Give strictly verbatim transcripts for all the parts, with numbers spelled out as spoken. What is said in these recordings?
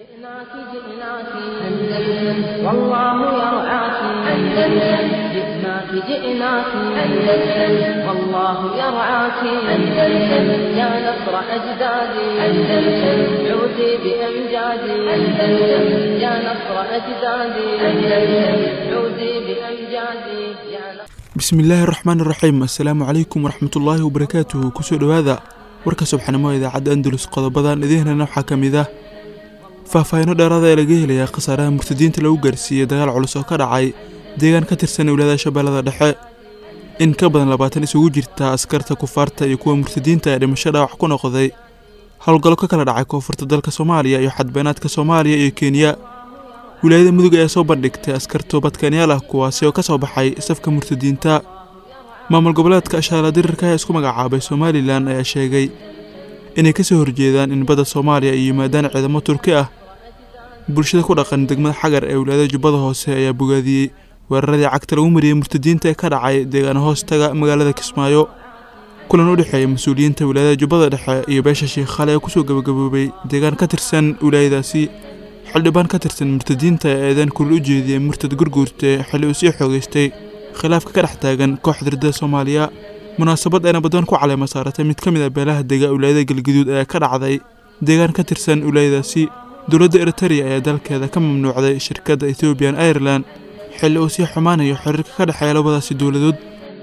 جئناك جئناك أندلس والله يرعاك أندلس جئناك جئناك أندلس والله يرعاك أندلس يا نصر أجدادي أندلس عودي بأمجادي أندلس يا نصر أجدادي أندلس عودي بأمجادي يا نصر بسم الله الرحمن الرحيم السلام عليكم ورحمة الله وبركاته كسو دوادا warka subxanimo idaacadda Andalus qodobadan idiinana waxa kamida faahfaahinno dheeraad ah ee laga helay khasaaraha murtadiinta lagu gaarsiiyay dagaal culus oo ka dhacay deegaan ka tirsan wilaayada Shabeellada Dhexe in ka badan labaatan isugu jirta askarta kufaarta iyo kuwa murtadiinta ee dhimashada wax ku noqday howlgallo ka kala dhacay koonfurta dalka Soomaaliya iyo xadbeenaadka Soomaaliya iyo Kenya wilaayada mudug ayaa soo bandhigtay askar toobadkeenyaal ah kuwaasi oo ka soo baxay safka murtadiinta maamul goboleedka Shabeella Dirirka ee isku magacaabay Somaliland ayaa sheegay inay ka soo horjeedaan in badda Soomaaliya ay yimaadaan ciidamo Turki ah bulshada ku dhaqan degmada Xagar ee wilaayada Jubbada Hoose ayaa bogaadiyay weeraradii cagta lagu mariyay murtadiinta ee ka dhacay deegaan hoostaga magaalada Kismaayo kulan u dhexeeyay mas'uuliyiinta wilaayada Jubbada Dhexe iyo beesha Sheekh Khale ku soo gabagaboobay deegaan ka tirsan wilaayadaasi xildhibaan ka tirsan murtadiinta ee eedan kullu u jeediyay murtad gurguurta xilli uu sii xoogaystay khilaafka ka dhex taagan kooxda ridada Soomaaliya munaasabad ay nabadoon ku caleema saaratay mid kamid ah beelaha dega wilaayada Galgaduud ee ka dhacday deegaan ka tirsan wilaayadaasi dowladda Eritrea ayaa dalkeeda ka mamnuucday shirkadda Ethiopian Airlines xilli uu sii xumaanayo xiriirka ka dhexeeya labadaasi dowladood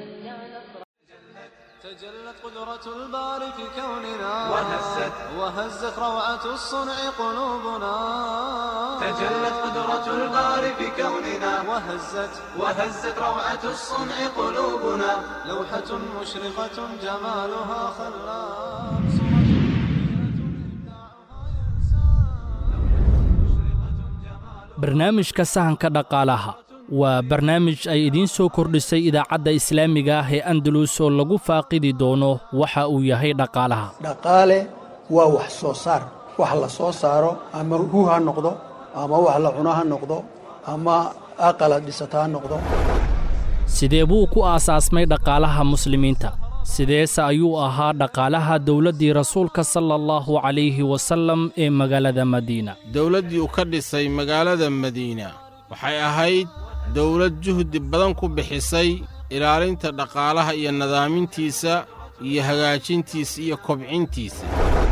وهزت روعة الصنع قلوبنا تجلت قدرة الباري في كوننا وهزت وهزت روعة الصنع قلوبنا لوحة مشرقة جمالها خلاب barnaamijka sahanka dhaqaalaha waa barnaamij ay idiin soo kordhisay idaacadda islaamiga ah ee Andalus oo lagu faaqidi doono waxa uu yahay dhaqaalaha dhaqaale waa wax soo saar wax la soo saaro ama ruuha noqdo ama wax la cunaha noqdo ama aqal dhisata noqdo sidee buu ku aasaasmay dhaqaalaha muslimiinta sideesa ayuu ahaa dhaqaalaha dawladdii rasuulka sallallahu alayhi wasallam ee magaalada Madiina dawladdii uu ka dhisay magaalada Madiina waxay ahayd dawlad juhdi badan ku bixisay ilaalinta dhaqaalaha iyo nadaamintiisa iyo hagaajintiisa iyo kobcintiisa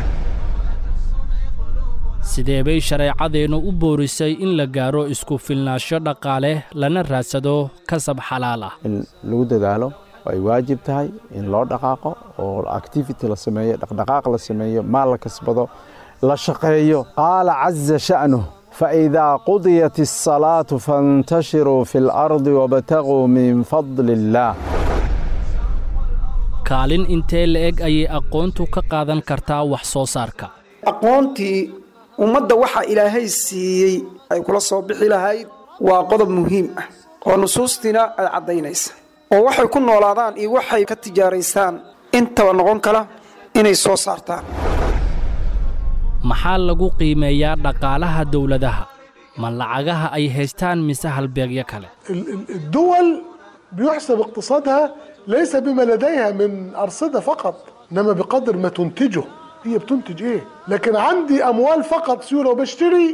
sidee bay shareecadeenu u boorisay in la gaaro isku filnaansho dhaqaale lana raadsado kasab xalaal ah in lagu dadaalo ay waajib tahay in loo dhaqaaqo oo activity la sameeyo dhaqdhaqaaq la sameeyo maal la kasbado la shaqeeyo qaala azza sha'nuhu فإذا قضيت الصلاة فانتشروا في الأرض وابتغوا من فضل الله kaalin intee leeg ayay aqoontu ka qaadan kartaa wax soo saarka aqoontii ummadda waxa ilaahay siiyay ay kula soo bixi lahayd waa qodob muhiim ah oo nusuustina ay cadaynaysa oo waxay ku noolaadaan iyo waxay ka tijaaraystaan intaba noqon kala inay soo saartaan maxaa lagu qiimeeyaa dhaqaalaha dawladaha ma lacagaha ay haystaan mise halbeegyo kale الدول بيحسب اقتصادها ليس بما لديها من أرصدة فقط إنما بقدر ما تنتجه هي بتنتج إيه لكن عندي أموال فقط سيولة وبشتري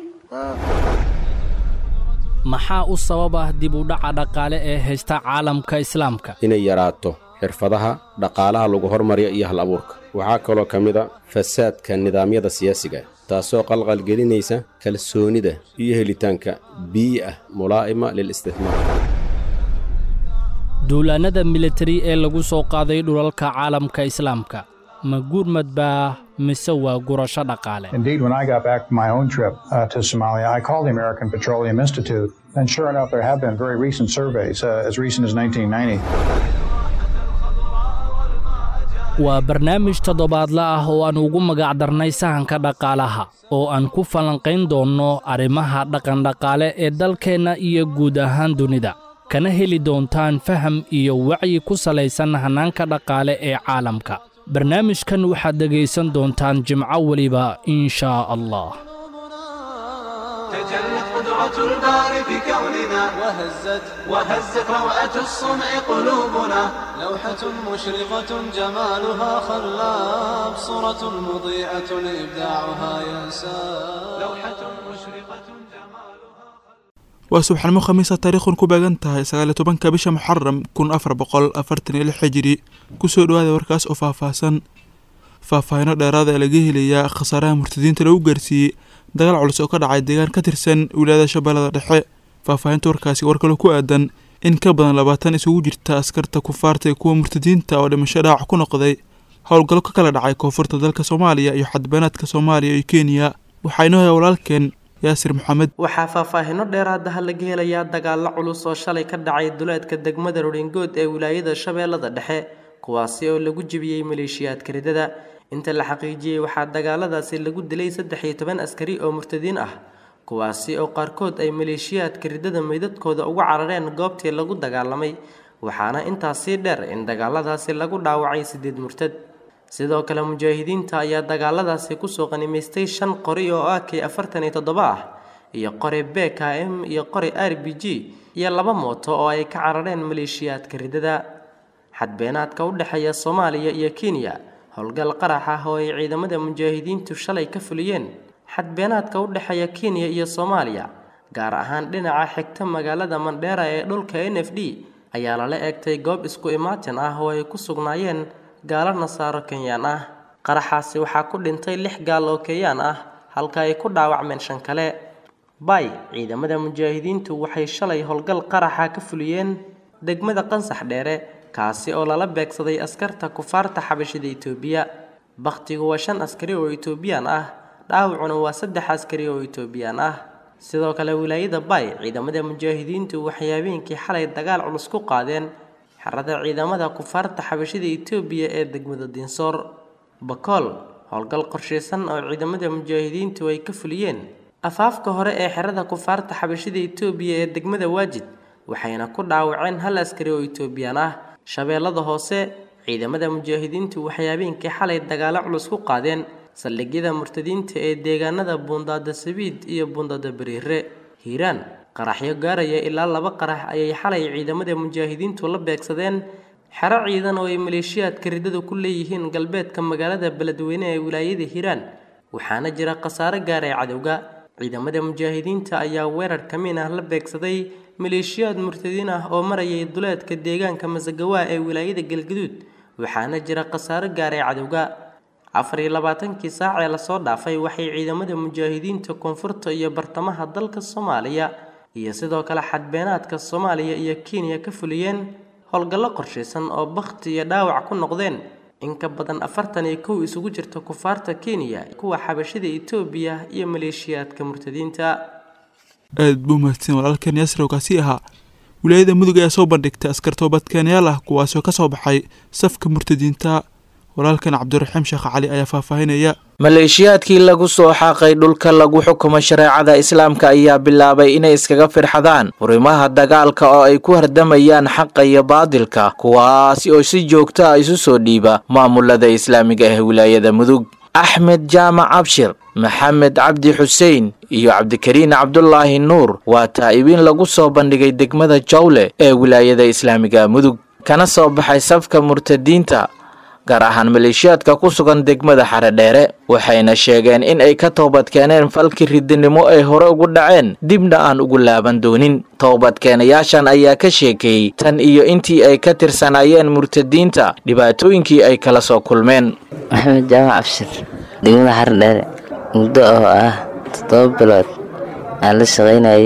maxaa u sabab ah dib u dhaca dhaqaale ee haysta caalamka islaamka inay yaraato xirfadaha dhaqaalaha lagu hormariyo iyo hal abuurka waxaa kaloo kamid ah fasaadka nidaamyada siyaasiga taasoo qalqal gelinaysa kalsoonida iyo helitaanka bii'ah mulaa'ima lil isticmaar duulaanada military ee lagu soo qaaday dhulalka caalamka islaamka ma gurmad baa mise waa gurasho dhaqaale Indeed, when I got back from my own trip uh, to Somalia, I called the American Petroleum Institute, and sure enough, there have been very recent surveys, uh, as recent as nineteen ninety. waa barnaamij toddobaadle ah oo aan ugu magac darnay sahanka dhaqaalaha oo aan ku falanqayn doonno arrimaha dhaqan-dhaqaale ee dalkeenna iyo guud ahaan dunida kana heli doontaan faham iyo wacyi ku salaysan hannaanka dhaqaale ee caalamka barnaamijkan waxaad dhegaysan doontaan jimco waliba insha Allah تجلت قدرة الباري في كوننا وهزت وهزت روعة الصنع قلوبنا لوحة مشرقة جمالها خلاب صورة مضيئة إبداعها ينساب لوحة مشرقة waa subaxnimo khamiisa taariikhun ku beegan tahay sagaal iyo tobanka bisha muxaram kun afar boqol afartan iyo lix hijri kusoo dhawaada warkaas oo faahfaahsan. faahfaahino dheeraada ee laga helayaa khasaaraha murtadiinta lagu gaarsiiyey dagaal culus oo ka dhacay deegaan ka tirsan wilaayada shabeellada dhexe. faahfaahinta warkaasi war kale ku aadan in ka badan labaatan isugu jirta askarta kufaarta ee kuwa murtadiinta oo dhimasho dhaawac ku noqday howlgallo ka kala dhacay koonfurta dalka Soomaaliya iyo xadbanaadka Soomaaliya iyo Kenya. waxaa inoo haya walaalkeen yaasir maxamed. waxaa faahfaahino dheeraad ah laga helayaa dagaalo culus oo shalay ka dhacay duleedka degmada Rodingood ee wilaayada shabeellada dhexe kuwaasi oo lagu jibiyay maleeshiyaadka ridada. inta la xaqiijiyay waxaa dagaaladaasi lagu dilay saddex iyo toban askari oo murtadiin ah kuwaasi oo qaarkood ay maleeshiyaadka ridada meydadkooda uga carareen goobtii lagu dagaalamay waxaana intaasi dheer in dagaaladaasi lagu dhaawacay sideed murtad. sidoo kale mujaahidiinta ayaa dagaaladaasi kusoo qanimaystay shan qori oo A K afartan iyo toddoba ah iyo qori B K M iyo qori R P G iyo laba mooto oo ay ka carareen maleeshiyaadka ridada. xadbeenaadka u dhaxeeya Soomaaliya iyo Kenya howlgal qarax ah oo ay ciidamada mujaahidiintu shalay ka fuliyeen xadbeenaadka u dhaxeeya Kenya iyo Soomaaliya gaar ahaan dhinaca xigta magaalada Mandera ee dhulka N F D ayaa la eegtay goob isku imaatin ah oo ay ku sugnaayeen gaalo nasaaro Kenyaan ah. qaraxaasi waxaa ku dhintay lix gaal oo Kenyaan ah halka ay ku dhaawacmeen shan kale. bay ciidamada mujaahidiintu waxay shalay howlgal qaraxa ka fuliyeen degmada Qansax Dheere kaasi oo lala beegsaday askarta kufaarta xabashida Itoobiya. baqtigu waa shan askari oo Itoobiyaan ah dhaawacuna waa saddex askari oo Itoobiyaan ah. sidoo kale wilaayada bay ciidamada mujaahidiintu waxay habeenkii xalay dagaal culus ku qaadeen xarada ciidamada kufaarta xabashida Itoobiya ee degmada Dinsoor. Bakool howlgal qorsheysan oo ciidamada mujaahidiintu ay ka fuliyeen afaafka hore ee xarada kufaarta xabashida Itoobiya ee degmada Waajid waxayna ku dhaawaceen hal askari oo Itoobiyaan ah. shabeellada hoose ciidamada mujaahidiintu waxay habeenkii xalay dagaal culus ku qaadeen saldhigyada murtadiinta ee deegaanada Buundada Sabiid iyo Buundada Bariire. Hiiraan qaraxyo gaaraya ilaa laba qarax ayay xalay ciidamada mujaahidiintu la beegsadeen xero ciidan oo ay maleeshiyaadka ridada ku leeyihiin galbeedka magaalada Beledweyne ee wilaayada Hiiraan waxaana jira khasaare gaaray cadowga. ciidamada mujaahidiinta ayaa weerar kamiin ah la beegsaday maleeshiyaad murtadiin ah oo marayay duleedka deegaanka Masagawa ee wilaayada Galgaduud waxaana jira khasaare gaaray cadowga. afar iyo labaatankii saac ee la soo dhaafay waxay ciidamada mujaahidiinta koonfurta iyo bartamaha dalka Soomaaliya iyo sidoo kale xadbeenaadka Soomaaliya iyo Kenya ka fuliyeen howlgallo qorsheysan oo baqti iyo dhaawac ku noqdeen in ka badan afartan iyo kow isugu jirta kufaarta Kenya kuwa xabashida Itoobiya iyo maleeshiyaadka murtadiinta. aad buu mahadsan walaalkeen yaasir oo kaasi ahaa. wilaayada mudug ayaa soo bandhigtay askar toobadkeenyaal ah kuwaasoo ka soo baxay safka murtadiinta. walaalkan cabdiraxiim sheekh cali ayaa faahfaahinaya. maleeshiyaadkii lagu soo xaaqay dhulka lagu xukumo shareecada islaamka ayaa bilaabay inay iskaga firxadaan furimaha dagaalka oo ay ku hardamayaan xaqa iyo baadilka kuwaasi oo si joogto ah isu soo dhiiba maamulada islaamiga ee wilaayada mudug. axmed jaamac abshir maxamed cabdi xuseen iyo cabdikariin cabdulaahi nuur waa taa'ibiin lagu soo bandhigay degmada Jawle ee wilaayada islaamiga mudug kana soo baxay safka murtadiinta gaar ahaan maleeshiyaadka ku sugan degmada Xaradheere waxayna sheegeen in ay ka toobadkeeneen falkii ridinimo ay hore ugu dhaceen dibna aan ugu laaban doonin. toobadkeenayaashan ayaa ka sheekeeyay tan iyo intii ay ka tirsanayeen murtadiinta dhibaatooyinkii ay kala soo kulmeen. axmed jaamac abshir degmada Xaradheere muddo oo ah toddoba bilood aan la shaqaynayay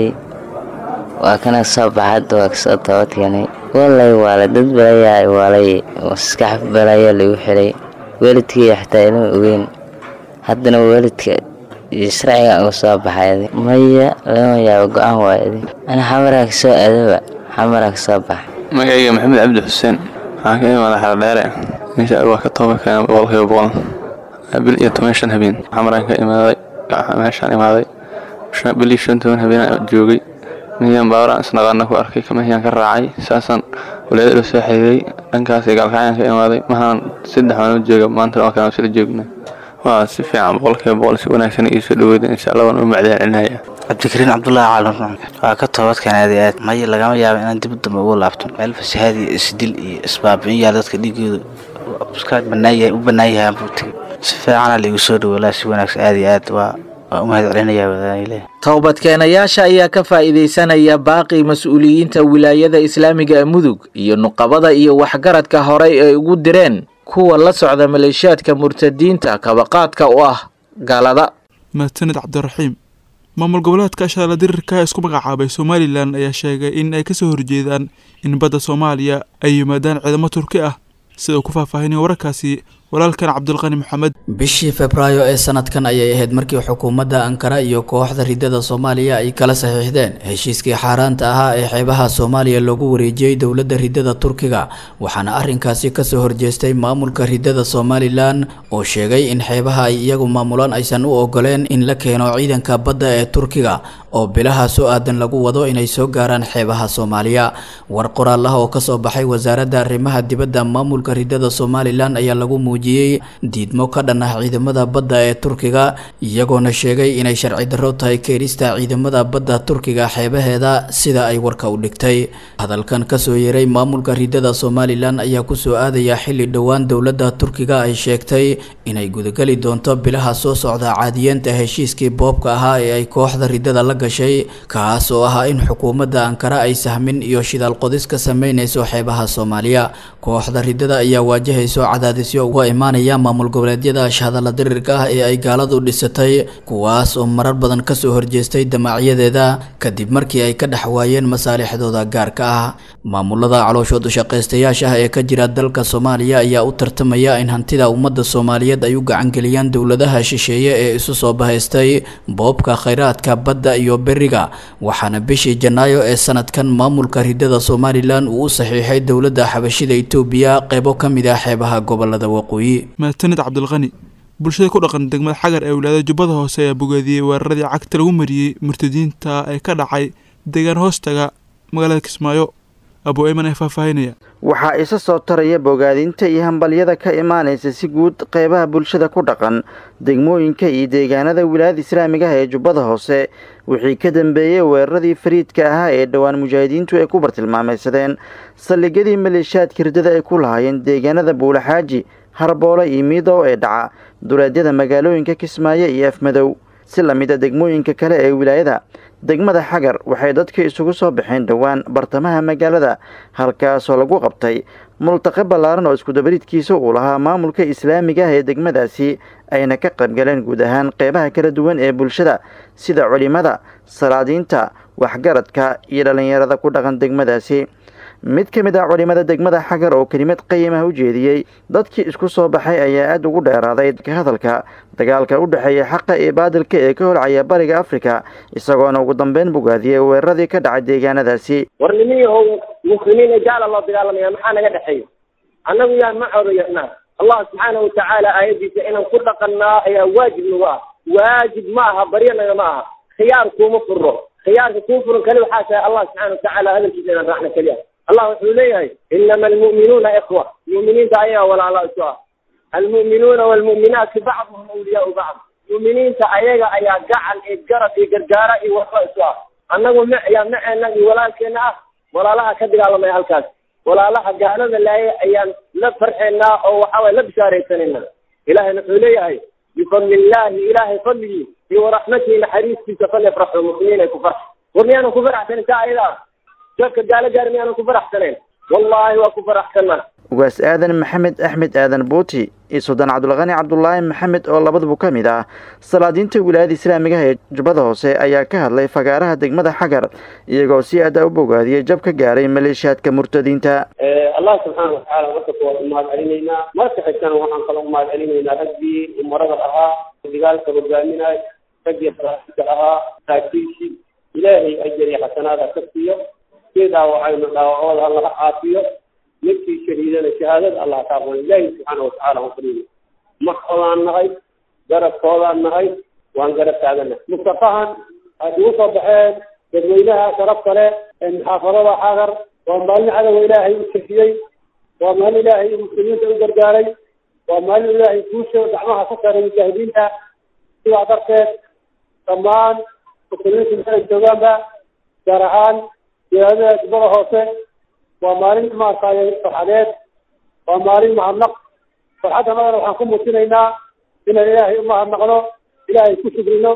waa kana soo baxad waa kasoo toobadkeenay. والله والد بلايا والي وسكحف بلايا اللي وحري والدك حتى إنه وين حدنا والدك يسرع وصاب هذه مية لما يا وقعه وايدي أنا حمرك سوء أدوى حمرك صباح ما جاي محمد عبد الحسين هاكي ولا حرارة إن شاء الله كطوبة كان والله يبغون قبل يتمشون هبين حمرك إمادي ماشان إمادي شو بلي شو أنتم هبين جوجي ميان باورا سنقارنا ku arkay kama hiyaan ka raacay saasan walaal soo xiriiray dhankaas ee galkayaan ka imaaday mahan saddex waan jooga maanta oo kale sida joogna waa si fiican boqolkiiba boqol si wanaagsan iyo soo dhaweyd insha Allah waan u macdaalinaya. cabdikariin cabdulaahi caalan waa ka toobadkeenay aad may lagama yaabo inaan dib damba ugu laabto meel fasahaadi isdil iyo isbaabin iyo dadka dhigooda iska banaayay u banaayay buuti si fiican la igu soo dhaweeyay si wanaagsan aad iyo aad waa waa u mahad celinayaa wadaanile towbadkeenayaasha ayaa ka faa'iidaysanaya baaqi mas-uuliyiinta wilaayada islaamiga ee mudug iyo nuqabada iyo waxgaradka horey ay ugu direen kuwa la socda maleeshiyaadka murtadiinta kabaqaadka u ah gaalada. mahadsanid cabdiraxiim. maamul goboleedka ashaala dirirka isku magacaabay somalilan ayaa sheegay in ay kasoo horjeedaan in badda soomaaliya ay yimaadaan ciidamo turki ah sida uu ku faahfaahinay wararkaasi walaalkan cabdulqani maxamed. bishii febraayo ee sanadkan ayay ahayd markii xukuumadda ankara iyo kooxda ridada soomaaliya ay kala saxiixdeen heshiiskii xaaraanta ahaa ee xeebaha soomaaliya loogu wareejiyey dowladda ridada turkiga, waxaana arrinkaasi kasoo horjeestay maamulka ridada somalilan oo sheegay in xeebaha ay iyagu maamulaan aysan u ogoleen in la keeno ciidanka badda ee turkiga oo bilaha soo aadan lagu wado inay soo gaaraan xeebaha soomaaliya. war qoraal ah oo kasoo baxay wasaaradda arrimaha dibadda maamulka ridada somalilan ayaa lagu diidmo ka dhan ah ciidamada badda ee turkiga, iyagoona sheegay inay sharci darro tahay keenista ciidamada badda turkiga xeebaheeda sida ay warka u dhigtay. hadalkan kasoo yeeray maamulka ridada somalilan ayaa kusoo aadaya xilli dhowaan dowladda turkiga ay sheegtay inay gudagali doonto bilaha soo socda caadiyeenta heshiiskii boobka ahaa ee ay kooxda ridada la gashay, kaas oo ahaa in xukuumadda ankara ay sahmin iyo shidaal qodis ka sameynayso xeebaha soomaaliya. kooxda ridada ayaa waajahayso cadaadisyo uga imaanaya maamul goboleedyada shahadala dirirka ah ee ay gaaladu dhisatay, kuwaas oo marar badan kasoo horjeestay damacyadeeda kadib markii ay ka dhex waayeen masaalixdooda gaarka ah. maamulada calooshood u shaqaystayaasha ah ee ka jira dalka soomaaliya ayaa u tartamaya in hantida ummadda soomaaliyeed ay u gacangeliyaan dowladaha shisheeye ee isu soo bahaystay boobka khayraadka badda iyo beriga, waxaana bishii janaayo ee sanadkan maamulka ridada somalilan uu u saxiixay dowladda xabashida itoobiya qeybo ka mid ah xeebaha gobolada waqooyi. mahadsanid cabdulqani. bulshada ku dhaqan degmada xagar ee wilaayada jubbada hoose ayaa bogaadiyey weeraradii cagta lagu mariyey murtadiinta ee ka dhacay deegaan hoostaga magaalada kismaayo. abu ayman ee faahfaahinaya. waxaa isa soo taraya bogaadinta iyo hambalyada ka imaanaysa si guud qeybaha bulshada ku dhaqan degmooyinka iyo deegaanada wilaayada islaamiga ah ee jubbada hoose wixii ka dambeeyey weeraradii fariidka ahaa ee dhowaan mujaahidiintu ay ku bartilmaamaysadeen saldhigyadii maleeshiyaadka ridada ay ku lahaayeen deegaanada buulaxaaji, harboole iyo miidow ee dhaca duleedyada magaalooyinka kismaayo iyo afmadow. si lamid a degmooyinka kale ee wilaayada, degmada xagar waxay dadka isugu soo baxeen dhowaan bartamaha magaalada, halkaasoo lagu qabtay multaqe ballaaran oo iskudabariidkiisa uu lahaa maamulka islaamiga ah ee degmadaasi, ayna ka qaybgaleen guud ahaan qeybaha kala duwan ee bulshada sida culimada, salaadiinta, waxgaradka iyo dhallinyarada ku dhaqan degmadaasi. mid ka mid ah culimada degmada xagar oo kelimad qayim ah u jeediyey dadkii isku soo baxay ayaa aada ugu dheeraaday ka hadalka dagaalka u dhexeeya xaqa iyo baadilka ee ka holcaya bariga afrika, isagoona ugu dambeyn bogaadiyey weeraradii ka dhacay deegaanadaasi. warnimiyahow muslimiin ee gaala loo dagaalamaya maxaa naga dhexeeya? annagu yaa ma codayanaa allah subxaanahu watacaala aayadiisa inaan ku dhaqannaa ayaa waajib nagu ah. waajib ma aha, baryanaga ma aha. khiyaar kuuma furro. khiyaarka kuu furan kali waxaa tahay allah subxaana watacaala hadalkiisa inaan raacna keliya. allah wuxuu leeyahay inama almu'minuuna ikhwa, mu'miniinta ayaga walaala isu ah. almu'minuuna waalmu'minaati bacduhum awliyaau bacd, mu'miniinta ayaga ayaa gacan iyo garab iyo gargaara iyo waxba isu ah. annagu m yaa maceena iyo walaalkeena ah, walaalaha ka dagaalamaya halkaas, walaalaha gaalada laaya ayaan la farxeynaa oo waxaway la bishaaraysanayna. ilahayna wuxuu leeyahay bifadli illaahi, ilaahay fadligii iyo waraxmatihi naxariistiisa falyafraxu mu'miniin ay ku farx. war miyaanu ku faraxsan intaa ayada ah? dadka gaala gaari miyaanu ku faraxsanayn? wallaahi waa ku faraxsanaa. ugaas aadan maxamed axmed aadan buuti iyo suldaan cabdulqani cabdulaahi maxamed oo labaduba ka mid ah salaadiinta wilaayada islaamiga ah ee jubbada hoose ayaa ka hadlay fagaaraha degmada xagar, iyagoo si aada u bogaadiyey jab ka gaaray maleeshiyaadka murtadiinta. allah subxaana watacaala marka kuwaad umahad celinaynaa, marka xigtana waxaan kala umahad celinaynaa raggii umarada ahaa, dagaalka hogaaminay, raggii salaadka ahaa, taakiishi ilaahay ajar iyo xasanaada ka siiyo, kii dhaawacayna dhaawacooda alla ha caafiyo, midkii shahiidana shahaadada allah ka aqbalo. ilaahi subxaana watacaala waan fadhiyo maxoodaan nahay, garabkoodaan nahay, waan garab taagana. mustafahan ay ugu soo baxeen dadweynaha sharafta leh ee muxaafadada xagar, waa maalin cadowga ilaahay u shafiyey, waa maalin ilaahay muslimiinta u gargaaray, waa maalin ilaahay guusha gacmaha ka saaray mujaahidiinta. sidaa darteed dhammaan muslimiinta meelay joogaanba, gaar ahaan wilaayada jubbada hoose, waa maalin maartay farxadeed, waa maalin mahadnaq. farxadda madana waxaan ku muujinaynaa inaan ilaahay u mahadnaqno, ilaahay ku shukrino,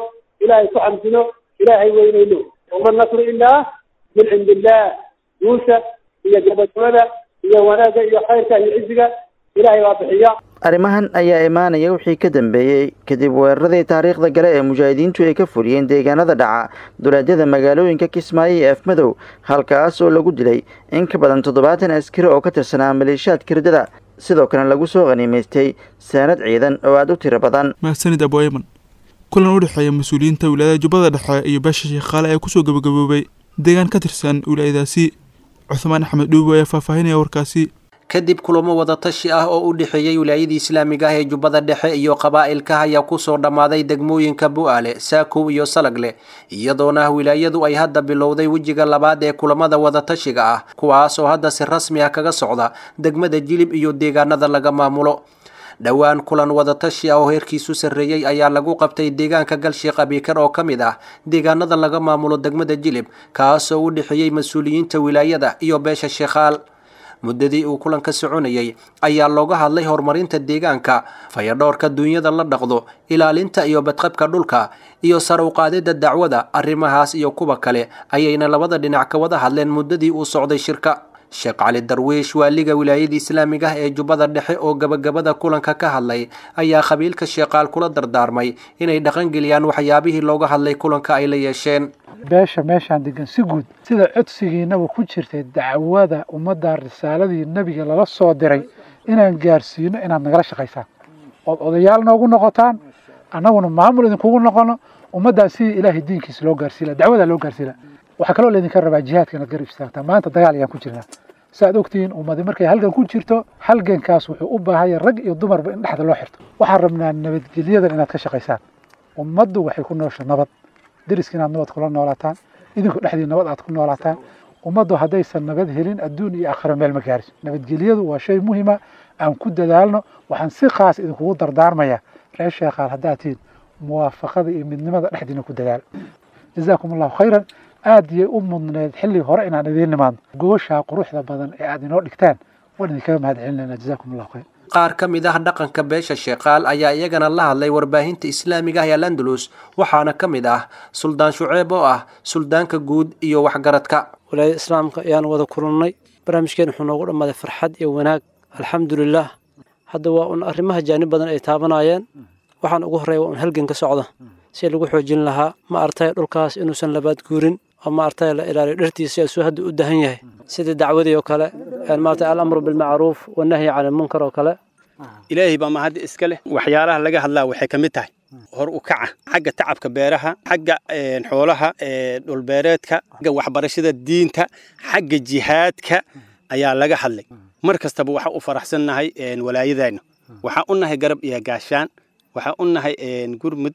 ilaahay ku xamdino ilaahay weynayno wama nasru ilaa min cindi illah guusha iyo gabagabada iyo wanaagga iyo khayrka iyo ciziga ilaahay waa bixiya arrimahan ayaa imaanaya wixii ka dambeeyey kadib weeraradii taariikhda gale ee mujaahidiintu ay ka fuliyeen deegaanada dhaca duleedyada magaalooyinka Kismaayo iyo Afmadow halkaas oo lagu dilay in ka badan toddobaatan askari oo ka tirsanaa maleeshiyaadka ridada sidoo kale lagu soo qaniimaystay saanad ciidan oo aad u tiro badan. mahadsanid Abu Ayman. kulan u dhexeeya mas'uuliyiinta wilaayada Jubbada Dhexe iyo beesha Sheekhaale ee ku soo gabagaboobay deegaan ka tirsan wilaayadaasi. Cuthmaan Axmed Dhuubo ayaa faahfaahinaya warkaasi. kadib kulamo wada tashi ah oo u dhexeeyay wilaayada Islaamiga ah ee Jubbada Dhexe iyo qabaa'ilka ayaa ku soo dhamaaday degmooyinka Bu'aale, Saakow iyo Salagle iyadoona wilaayadu ay hadda bilowday wajiga labaad ee kulamada wada tashiga ah kuwaas oo hadda si rasmi ah kaga socda degmada Jilib iyo deegaanada laga maamulo. dhawaan kulan wada tashi ah oo heerkiisu sareeyay ayaa lagu qabtay deegaanka Galshiiq Abiikar oo kamid ah deegaanada laga maamulo degmada Jilib kaas oo u dhexeeyay mas'uuliyiinta wilaayada iyo beesha Sheekhaal. muddadii uu kulanka soconayay ayaa looga hadlay horumarinta deegaanka, fayadhoorka dunyada la dhaqdo, ilaalinta iyo badqabka dhulka iyo sare u qaadida dacwada. arrimahaas iyo kuwa kale ayayna labada dhinac ka wada hadleen muddadii uu socday shirka. Sheekh Cali Darwiish waaliga wilaayada Islaamiga ah ee Jubbada Dhexe oo gabagabada kulanka ka hadlay ayaa qabiilka Sheekhaal kula dardaarmay inay dhaqan geliyaan waxyaabihii looga hadlay kulanka ay la yeesheen. beesha meeshaan degan si guud sida codsigiinaba ku jirtay dacwada ummadda risaaladii nabiga lala soo diray inaan gaarsiino inaad nagala shaqaysaan oo odayaal noogu noqotaan annaguna maamul idinkugu noqono ummadda si ilaahay diinkiisa loo gaarsiila dacwada loo gaarsiila waxa kale oo leedin ka rabaa jihaadka inaad garab istaagtaan maanta dagaal ayaan ku jirnaa saad ogtiin ummadda markay halgan ku jirto halgankaas wuxuu u baahan yahay rag iyo dumarba in dhexda loo xirto waxaan rabnaa nabadgelyada inaad ka shaqaysaan ummaddu waxay ku nooshaa nabad deriska inaad nabad kula noolaataan idinku dhexdii nabad aad ku noolaataan ummaddu haddaysan nabad helin adduun iyo aakhiro meel ma gaariso nabadgelyadu waa shay muhiima aan ku dadaalno waxaan si khaas idinkugu dardaarmayaa reer Sheekhaal haddaad tihiin muwaafaqada iyo midnimada dhexdiina ku dadaal jazaakum allahu khayran aad iyo u mudneed xilli hore inaan idiin nimaadno goosha quruxda badan ee aad inoo dhigtaan waan idinkaga mahadcelinaynaa jazaakum allahu khayr. qaar ka mid ah dhaqanka beesha Sheekhaal ayaa iyagana la hadlay warbaahinta Islaamiga ah ee Al-Andalus waxaana ka mid ah Suldaan Shucayb oo ah suldaanka guud iyo waxgaradka wilaayada islaamka ayaan wada kulannay. barnaamijkeen wuxuu noogu dhamaaday farxad iyo wanaag alxamdulillaah. hadda waa un arrimaha jaanib badan ay taabanayeen waxaan ugu horeeya waa un halgan ka socda si lagu xoojin lahaa ma artay dhulkaas inuusan labaad guurin oo ma artay la ilaaliyo dhirtiisa soo hadda u dahan yahay sida dacwadii oo kale aan maartay al-amru bil ma'ruf wa nahyi 'anil munkar oo kale. ilaahay baa mahad iska leh waxyaalaha laga hadlaa waxay ka mid tahay hor u kaca xagga tacabka beeraha xagga xoolaha dhul beereedka xagga waxbarashada diinta xagga jihaadka ayaa laga hadlay. mar kastaba waxa u faraxsanahay walaayadayna waxa u nahay garab iyo gaashaan waxa u nahay gurmud.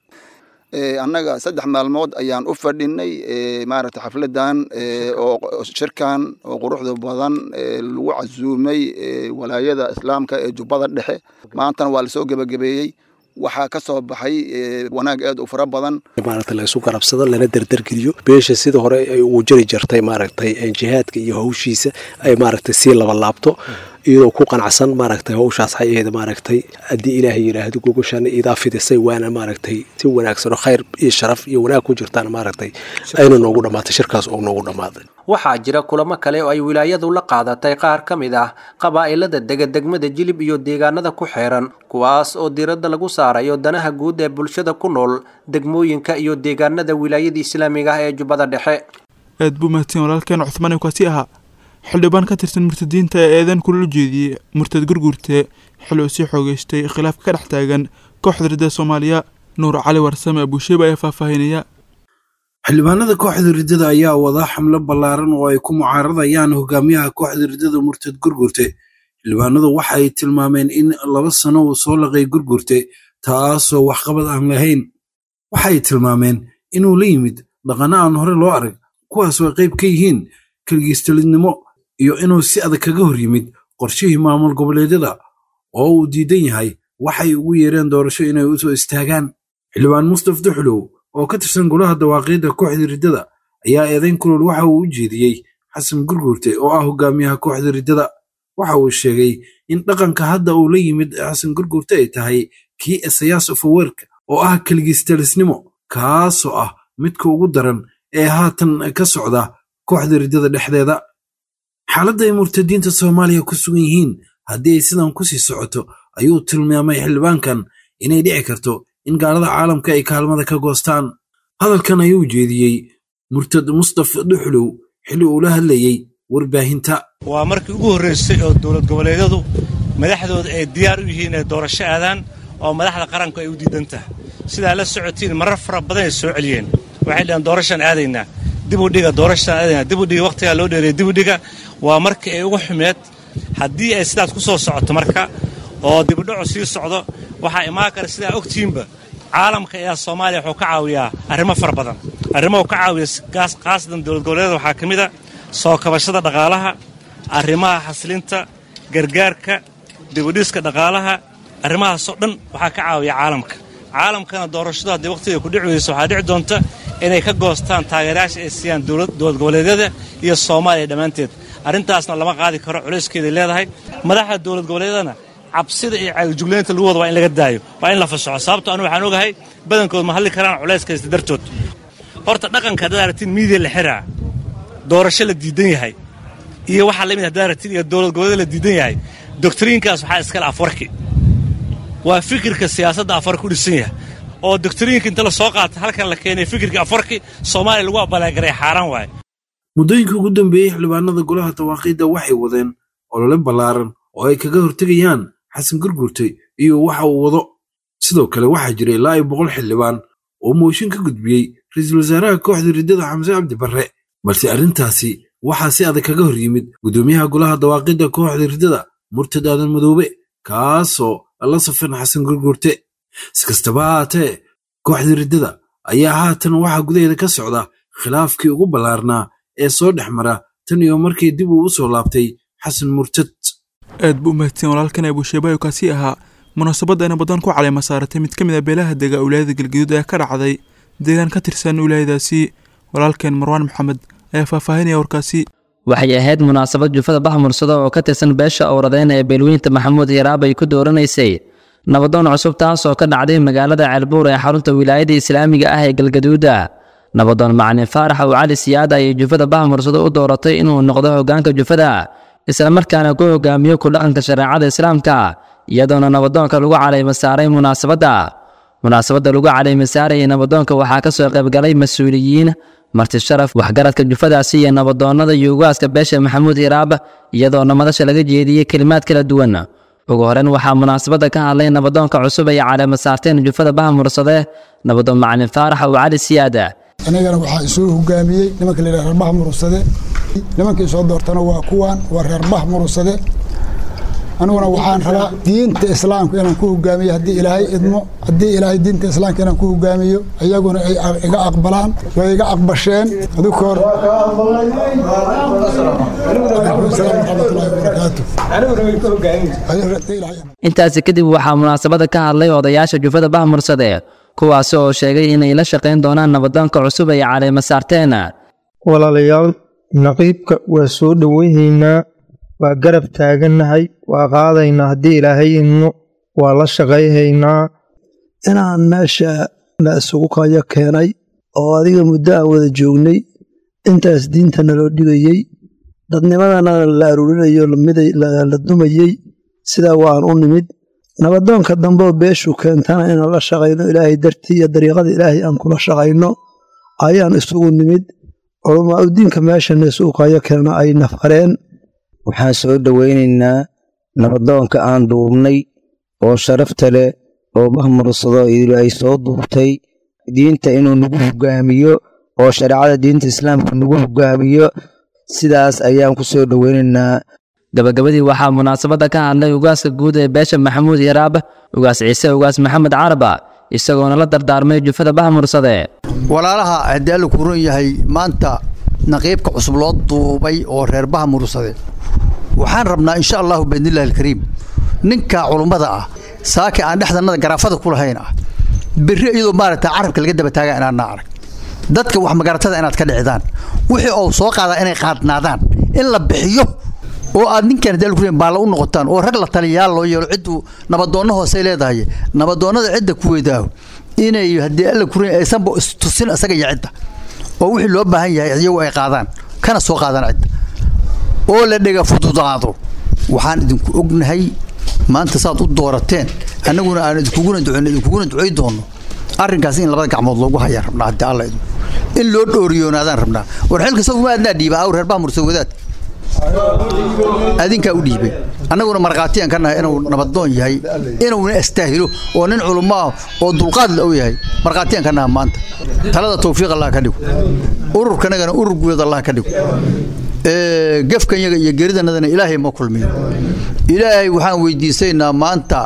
annaga saddex maalmood ayaan u fadhinay maaragtay xafladan oo shirkan oo quruxda badan lagu casuumay walaayada islaamka ee Jubbada Dhexe maantana waa la soo gabagabeeyay waxaa ka soo baxay wanaag aad u fara badan maaragtay la isku garabsado lana dardargeliyo beesha sida hore ay ugu jiri jirtay maaragtay jihaadka iyo hawshiisa ay maaragtay si laba laabto iyadoo ku qanacsan maaragtay hawshaas hay'ad maaragtay hadii ilaahay yiraahdo gogoshan idaafidisay waana maaragtay si wanaagsan oo khayr iyo sharaf iyo wanaag ku jirtaan maaragtay ayna noogu dhamaatay shirkaas oo noogu dhamaaday. waxaa jira kulamo kale oo ay wilaayadu la qaadatay qaar ka mid ah qabaa'ilada degdegmada Jilib iyo deegaanada ku xeeran kuwaas oo diiradda lagu saarayo danaha guud ee bulshada ku nool degmooyinka iyo deegaanada wilaayada Islaamiga ah ee Jubbada Dhexe. aad buu mahadsan walaalkeen Cuthmaan kaasi ahaa xildhibaan ka tirsan murtadiinta ee eedan kula jeediyay murtad gurgurte xil oo si xoogeystay khilaaf ka dhex taagan kooxda ridada Soomaaliya. Nuur Cali Warsame Abu Sheeba ayaa faahfaahinaya. xildhibaanada kooxda ridada ayaa wada xamlo ballaaran oo ay ku mucaaradayaan hogaamiyaha kooxda ridada murtad gurgurte. xildhibaanadu waxay tilmaameen in laba sano uu soo laqay gurgurte taasoo waxqabad aan lahayn. waxay tilmaameen inuu la yimid dhaqano aan hore loo arag kuwaas oo qayb ka yihiin kaligiistalidnimo iyo inuu si adag kaga hor yimid qorshihii maamul goboleedyada oo uu diidan yahay waxay ugu yeereen doorasho inay u soo istaagaan. xildhibaan Mustafa Duxlow oo ka tirsan golaha dawaaqidda kooxda ridada ayaa eedayn kulul waxa uu u jeediyey Xasan Gurgurte oo ah hogaamiyaha kooxda ridada. waxa uu sheegay in dhaqanka hadda uu la yimid Xasan Gurgurte ay tahay kii siyaas of work oo ah kaligiistalisnimo kaasoo ah midka ugu daran ee haatan ka socda kooxda riddada dhexdeeda. xaaladda ay murtadiinta soomaaliya ku sugan yihiin haddii ay sidan ku sii socoto ayuu tilmaamay xildhibaankan inay dhici karto in gaalada caalamka ay kaalmada ka goostaan. hadalkan ayuu jeediyey murtad mustafa dhuxlow xilli uu la hadlayey warbaahinta. waa markii ugu horreysay oo dowlad goboleedyadu madaxdooda ay diyaar u yihiin inay doorasho aadaan oo madaxda qaranku ay u diidan tahay. sidaa la socotiin marar fara badan ay soo celiyeen, waxay dhaheen doorashaan aadaynaa, dib u dhiga doorashaan aadaynaa, dib u dhiga waqtigaa loo dheereeyay, dib u dhiga. waa markii ay ugu xumeed. haddii ay sidaas ku soo socoto marka oo dibudhaco sii socdo, waxaa imaan kara sidaa ogtiinba caalamka ayaa soomaaliya wuxuu ka caawiyaa arrimo fara badan. arrimo uu ka caawiya khaasatan dowlad goboleedyada waxaa ka mid a soo kabashada dhaqaalaha, arrimaha xasilinta, gargaarka, dibudhiska dhaqaalaha, arrimahaasoo dhan waxaa ka caawiya caalamka. caalamkana doorashadu haddii waqtiga ku dhici weyso waxaa dhici doonta inay ka goostaan taageerayaasha ay siiyaan dowlad goboleedyada iyo soomaaliya dhammaanteed. arrintaasna lama qaadi karo, culayskeeday leedahay. madaxda dowlad goboleedyadana cabsida iyo caagijuglaynta lagu wada waa in laga daayo, waa in la fasaxo. sababto anu waxaan ogahay badankood ma hadli karaan culayskaysta dartood. horta dhaqanka haddaad aragtiin miidiya la xiraa, doorasho la diidan yahay iyo waxaa lamid haddaad aragtiin iyo dowlad goboleed la diidan yahay, doctriinkaas waxaa iskale afwarki. waa fikirka siyaasadda afwarki u dhisan yahay oo doctriinka inta la soo qaata halkan la keenay fikirka afwarki soomaaliya lagu abaalgaray xaaraan waaye. muddooyinkii ugu dambeeyey xildhibaanada golaha dawaaqiidda waxay wadeen olole ballaaran oo ay kaga hortegayaan xasan gurgurte iyo waxa uu wado. sidoo kale waxaa jira ilaa iyo boqol xildhibaan oo mooshin ka gudbiyey ra-iisul wasaaraha kooxda riddada xamse cabdi barre, balse arrintaasi waxaa si adag kaga hor yimid guddoomiyaha golaha dawaaqiidda kooxda riddada murtad aadan madoobe, kaasoo la safan xasan gurgurte. si kastaba haatee kooxda riddada ayaa haatan waxaa gudaheeda ka socda khilaafkii ugu ballaarnaa ee soo dhex mara tan iyo markii dib uu u soo laabtay xasan murtad. aad buu umahadsan walaalkan abusheebaayo kaasi ahaa. munaasabadda ayna badan ku caleema saaratay mid ka mid a beelaha dega wilaayada galgaduud ee ka dhacday deegaan ka tirsan wilaayadaasi. walaalkeen marwaan maxamed ayaa faahfaahinaya warkaasi. waxay ahayd munaasabad jufada baxmursado oo ka tirsan beesha owradeen ee beelweynta maxamuud yaraab ay ku dooranaysay nabadoon cusub taas oo ka dhacday magaalada ceelbuur ee xarunta wilaayada islaamiga ah ee galgaduuda. nabadoon macalin faarax oo cali siyaada ayay jufada baxmursado u dooratay inuu noqdo hoggaanka jufada, islamarkaana ku hogaamiyo ku dhaqanka shareecada islaamka, iyadoona nabadoonka lagu calayma saaray munaasabadda. munaasabadda lagu calayma saarayay nabadoonka waxaa ka soo qaybgalay mas-uuliyiin, marti sharaf, waxgaradka jufadaasi iyo nabadoonnada iyo ugaaska beesha maxamuud yaraab, iyadoona madasha laga jeediyey kelimaad kala duwan. ugu horeyn waxaa munaasabadda ka hadlay nabadoonka cusub ay calayma saarteen jufada baxmursade nabadoon macalin faarax oo cali siyaada. anigana waxaa isoo hogaamiyey nimanka la yidhaha reer baxmursade. nimankii soo doortana waa kuwan waa reer baxmursade. aniguna waxaan rabaa diinta islaamka inaan ku hogaamiyo haddii ilaahay idmo, haddii ilaahay diinta islaamka inaan ku hogaamiyo, iyaguna ay iga aqbalaan, way iga aqbasheen. adukoor intaasi kadib waxaa munaasabadda ka hadlay odayaasha jufada baxmursade, kuwaasi oo sheegay inay la shaqayn doonaan nabadoonka cusub ay calayma saarteen. walaalayaal, naqiibka waa soo dhoweynaynaa, waa garab taagannahay, waa qaadaynaa haddii ilaahay idmo, waa la shaqayhaynaa. inaan meesha la isugu kayo keenay oo adiga muddo aan wada joognay, intaas diinta naloo dhigayey, dadnimadana la aruurinayo la dumayey, sidaa waan u nimid. nabadoonka dambeoo beeshu keentana inaan la shaqayno ilaahay dartii iyo dariiqada ilaahay aan kula shaqayno ayaan isugu nimid. culamaa u diinka meeshana isugu kayo keena ay nafareen. waxaan soo dhowaynaynaa nabadoonka aan duubnay oo sharafta leh oo baxmursado ay soo duubtay diinta inuu nagu hogaamiyo oo shareecada diinta islaamka nagu hogaamiyo. sidaas ayaan ku soo dhowaynaynaa. gabagabadii waxaa munaasabadda ka hadlay ugaaska guud ee beesha maxamuud yaraab, ugaas ciise ugaas maxamed caraba, isagoona la dardaarmay jufada baxmursade. walaalaha haddii alla ku run yahay, maanta naqiibka cusub loo duubay oo reer baxmursade, waxaan rabnaa insha allahu biidnillahi alkariim ninka culummada ah saaki aan dhexdanada garaafada ku lahayn ah berri iyadoo maaragta carabka laga daba taaga inaadna arag dadka wax magaratada inaad ka dhicidaan wixii oo soo qaadaa inay qaadnaadaan in la bixiyo oo aad ninkan hadii ku leeyahay baala u noqotaan oo rag la taliyaal loo yeelo cidu nabadoonno hoose leedahay nabadoonnada cidda ku weydaaho inay haddii alla kurin aysanba istusin isaga iyo cidda oo wixii loo baahan yahay iyagu ay qaadaan kana soo qaadaan cidda oo la dhiga fududaado waxaan idinku ognahay maanta saad u doorateen annaguna aan idinkuguna duceyno idinkuguna ducey doono arrinkaas in labada gacmood loogu hayaa rabnaa haddii alla idin in loo dhooriyoonaadaan rabnaa war xilka soo uma adnaa dhiiba awr reer baamursa wadaad adinkaa u dhiibay annaguna markhaatiyaan ka nahay inuu nabadoon yahay inuuna astaahilo oo nin culummo ah oo dulqaad la og yahay markhaatiyaan ka nahay maanta talada tawfiiq allah ka dhigo ururkanagana urur guud allah ka dhigo gefkan yaga iyo geridanadana ilaahay ma kulmiyo ilaahay waxaan weydiisaynaa maanta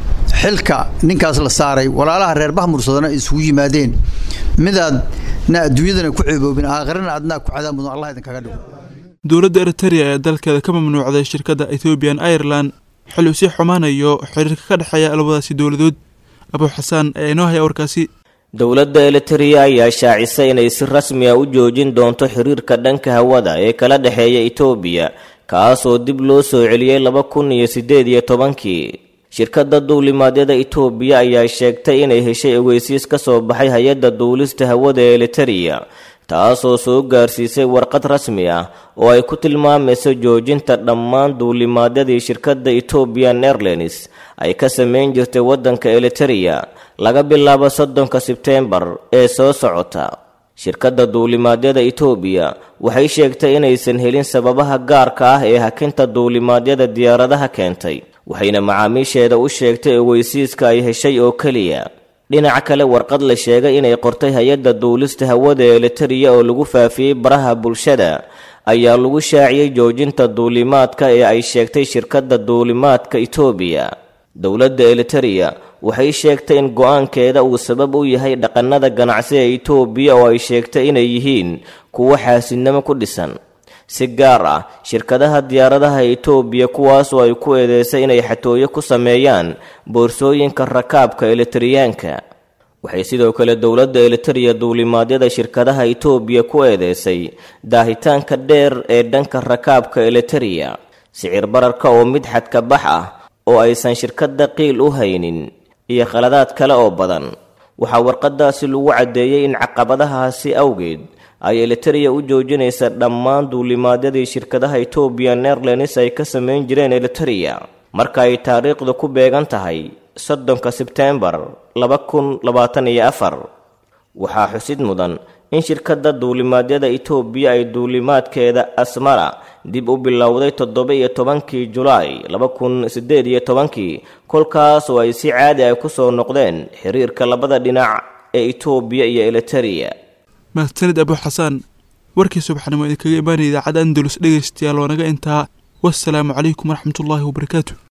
xilka ninkaas la saaray walaalaha reer bahmursadana isugu yimaadeen midaad na adduunyadana ku ceeboobin aakhirana adnaa ku cadaab mudan allah idinkaga dhigo dowladda Eritrea ee dalkeeda ka mamnuucday shirkadda Ethiopian Airlines xil uu sii xumaanayo xiriirka ka dhaxeeya labadaasi dowladood Abu Xasan ee inoo haya warkaasi dowladda Eritrea ayaa shaacisay inay si rasmi ah u joojin doonto xiriirka dhanka hawada ee kala dhaxeeya Ethiopia kaas oo dib loo soo celiyay laba kun iyo siddeed iyo tobankii shirkadda duulimaadyada Ethiopia ayaa sheegtay inay heshay ogeysiis ka soo baxay hay'adda duulista hawada ee Eritrea taasoo soo gaarsiisay warqad rasmi ah oo ay ku tilmaamayso joojinta dhammaan duulimaadyadii shirkadda Ethiopian Airlines ay ka sameyn jirtay waddanka Eritrea laga bilaabo soddonka Sebtembar ee soo socota shirkadda duulimaadyada Ethiopia waxay sheegtay inaysan helin sababaha gaarka ah ee hakinta duulimaadyada diyaaradaha keentay waxayna macaamiisheeda u sheegtay ogeysiiska ay heshay oo kaliya dhinaca kale warqad la sheegay inay qortay hay'adda duulista hawada ee Eritrea oo lagu faafiyay baraha bulshada ayaa lagu shaaciyay joojinta duulimaadka ee ay sheegtay shirkadda duulimaadka Ethiopia dowladda Eritrea waxay sheegtay in go'aankeeda uu sabab u yahay dhaqannada ganacsi ee Ethiopia oo ay sheegtay inay yihiin kuwa xaasidnimo ku dhisan si gaar ah shirkadaha diyaaradaha Ethiopia kuwaas oo ay ku eedeysay inay xatooyo ku sameeyaan boorsooyinka rakaabka Eritreanka waxay sidoo kale dowladda Eritrea duulimaadyada shirkadaha Ethiopia ku eedeysay daahitaanka dheer ee dhanka rakaabka Eritrea sicir bararka oo mid xad ka bax ah oo aysan shirkadda qiil u haynin iyo khaladaad kale oo badan waxa warqadaasi lagu cadeeyay in caqabadahaasi awgeed ay Eritrea u joojinaysa dhammaan duulimaadyadii shirkadaha Ethiopian Airlines ay ka sameyn jireen Eritrea marka ay taariikhdu ku beegan tahay soddonka Sebtembar laba kun labaatan iyo afar waxaa xusid mudan in shirkadda duulimaadyada Ethiopia ay duulimaadkeeda Asmara dib u bilowday toddoba iyo tobankii Julaay laba kun siddeed iyo tobankii kolkaas oo ay si caadi ah ku soo noqdeen xiriirka labada dhinac ee Ethiopia iyo Eritrea mahadsanid Abu Xasan warkii subaxnimo ee kaga imaanay idaacadda Andalus dhageystayaal wanaga intaa wassalaamu calaykum waraxmatullaahi wabarakaatuh